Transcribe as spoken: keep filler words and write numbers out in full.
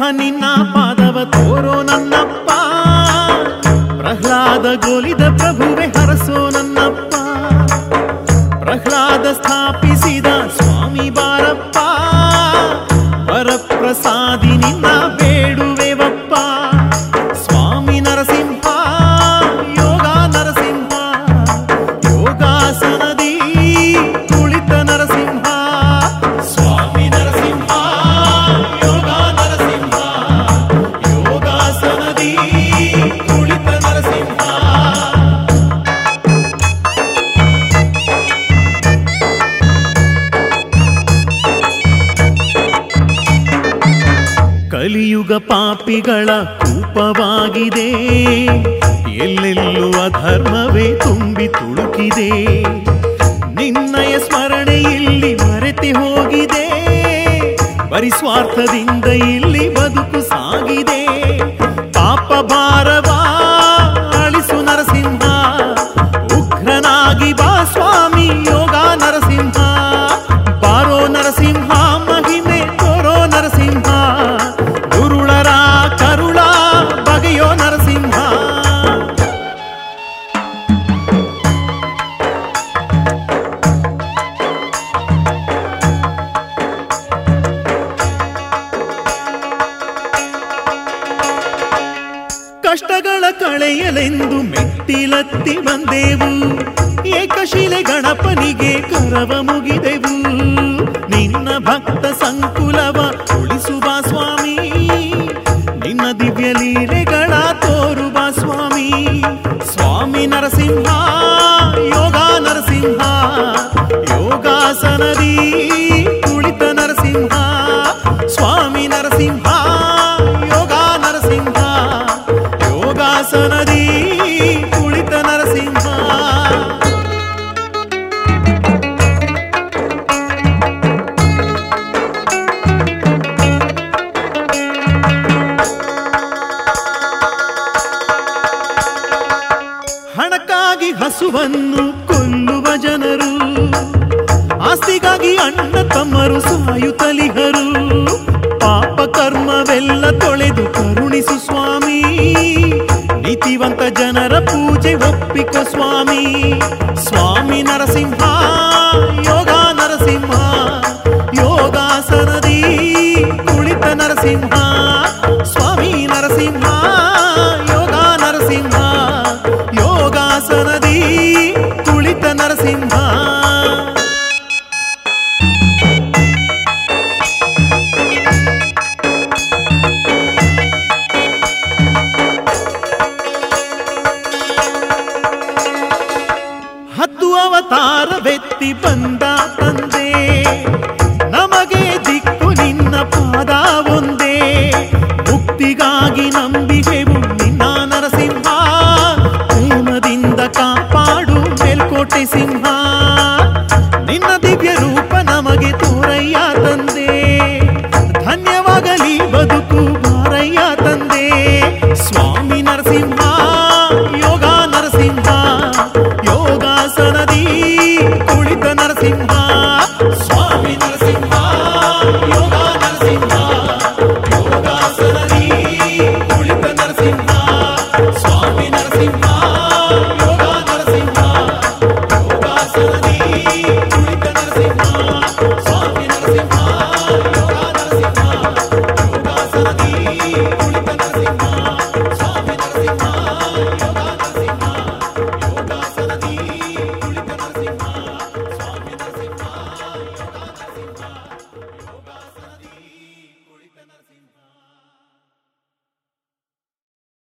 ನಿನ್ನ ಪಾದವ ತೋರೋ ನನ್ನಪ್ಪ, ಪ್ರಹ್ಲಾದ ಗೋಲಿದ ಪ್ರಭುವೆ ಹರಸೋ ನನ್ನಪ್ಪ, ಪ್ರಹ್ಲಾದ ಸ್ಥಾಪಿಸಿದ ಸ್ವಾಮಿ ಬಾರಪ್ಪ, ವರಪ್ರಸಾದಿ ನಿನ್ನ ಬೇಡುವೆವಪ್ಪ. ಸ್ವಾಮಿ ನರಸಿಂಹ ಯೋಗ ನರಸಿಂಹ, ಯೋಗಾಸನದಿ ಕುಳಿತ ನರಸಿಂಹ. ಸ್ವಾಮಿ ನರಸಿಂಹ ಯೋಗ ನರಸಿಂಹ, ಯೋಗಾಸನದಿ ಕುಳಿತ ನರಸಿಂಹ. ಕಲಿಯುಗ ಪಾಪಿಗಳ ಕೂಪವಾಗಿದೆ, ಎಲ್ಲೆಲ್ಲೂ ಅಧರ್ಮವೇ ತುಂಬಿ ತುಳುಕಿದೆ. ನಿನ್ನಯ ಸ್ಮರಣೆ ಇಲ್ಲಿ ಮರೆತೆ ಹೋಗಿದೆ, ಬರಿ ಸ್ವಾರ್ಥದಿಂದ ಇಲ್ಲಿ ಬದುಕು ಸಾಗಿದೆ. ಪಾಪ ಭಾರವ ಅಳಿಸು ನರಸಿಂಹ, ಉಗ್ರನಾಗಿ ಬಾ ಸ್ವಾಮಿ ಯೋಗ ನರಸಿಂಹ. ಬಾರೋ ನರಸಿಂಹ ಮಹಿಮೆ ತೋರೋ ನರಸಿಂಹ, ದುರುಳರ ಕರುಳ ಬಗೆಯೋ ನರಸಿಂಹ. ಕಷ್ಟಗಳ ಕಳೆಯಲೆಂದು ಮೆಟ್ಟಿಲತ್ತಿ ಬಂದೆವು, ಏಕಶಿಲೆ ಗಣಪನಿಗೆ ಕರವ ಮುಗಿದೆವು. ನಿನ್ನ ಭಕ್ತ ಸಂಕುಲವ ಉಳಿಸುವ ಸ್ವಾಮಿ, ನಿನ್ನ ದಿವ್ಯ ಲೀಲೆಗಳ ತೋರುವ ಸ್ವಾಮಿ. ಸ್ವಾಮಿ ನರಸಿಂಹ ಯೋಗ ನರಸಿಂಹ, ಯೋಗಾಸನದಿ ಕುಳಿತ ನರಸಿಂಹ. ಸ್ವಾಮಿ ನರಸಿಂಹ ಯೋಗ ನರಸಿಂಹ, ಯೋಗಾಸನದಿ ಕುಳಿತ ನರಸಿಂಹ. ಹಣಕ್ಕಾಗಿ ಹಸುವನ್ನು ಕೊಲ್ಲುವ ಜನರು, ಆಸ್ತಿಗಾಗಿ ಅಣ್ಣ ತಮ್ಮರು ಸಾಯುತ್ತಲಿಹರು. ಪಾಪ ಕರ್ಮವೆಲ್ಲ ತೊಳೆದು ಕರುಣಿಸು ಸ್ವಾಮಿ, ನೀತಿವಂತ ಜನರ ಪೂಜೆ ಒಪ್ಪಿಕೊ ಸ್ವಾಮಿ. ಸ್ವಾಮಿ ನರಸಿಂಹ ಯೋಗ ನರಸಿಂಹ, ಯೋಗಾಸನದಿ ಕುಳಿತ ನರಸಿಂಹ. ಸ್ವಾಮಿ ನರಸಿಂಹ ಯೋಗ ನರಸಿಂಹ, ಯೋಗಾಸನದಿ ಕುಳಿತ ನರಸಿಂಹ. ಹತ್ತು ಅವತಾರವೆತ್ತಿ ಬಂದ ತಂದೆ, ನಮಗೆ ದಿಕ್ಕು ನಿನ್ನ ಪಾದ ಒಂದೇ. ಮುಕ್ತಿಗಾಗಿ ನಂಬಿಕೆವು ನಿನ್ನ ನರಸಿಂಹ, ಪ್ರೇಮದಿಂದ ಕಾಪಾಡು ಮೇಲ್ಕೋಟೆ ಸಿಂಹ. ನಿನ್ನ ದಿವ್ಯ ರೂಪ ನಮಗೆ ತೋರಯ್ಯ ತಂದೆ, ಧನ್ಯವಾಗಲಿ ಬದುಕು ಬಾರಯ್ಯ ತಂದೆ. ಸ್ವಾಮಿ ನರಸಿಂಹ ಯೋಗ ನರಸಿಂಹ, ಯೋಗಾಸನದಿ ಕುಳಿತ ನರಸಿಂಹ. ಸ್ವಾಮಿ ನರಸಿಂಹ ಯೋಗ ನರಸಿಂಹ, ಯೋಗಾಸನದಿ ಕುಳಿತ ನರಸಿಂಹ. ಸ್ವಾಮಿ ನರಸಿಂಹ ಯೋಗ ನರಸಿಂಹ, ಯೋಗಾಸನದಿ ಕುಳಿತ ನರಸಿಂಹ. ಸ್ವಾಮಿ ನರಸಿಂಹ